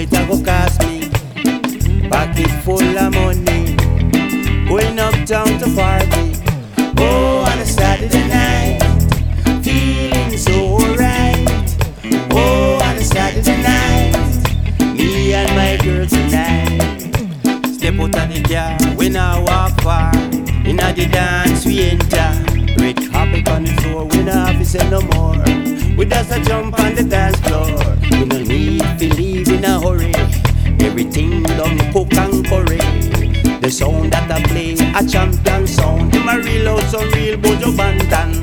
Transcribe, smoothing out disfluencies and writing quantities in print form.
it a go cost me. Pocket full of money, going uptown to party. Oh, on a Saturday night, feeling so right. Oh, on a Saturday night, me and my girl tonight. Step out of the car, we now walk far. Inna the dance we enter. Red carpet on the floor, we not have to say no more. We just a jump on the dance floor. We no need to leave in a hurry. Everything done cook and curry. The sound that I play, a champion sound. Them a real out some real Bojo Bantan.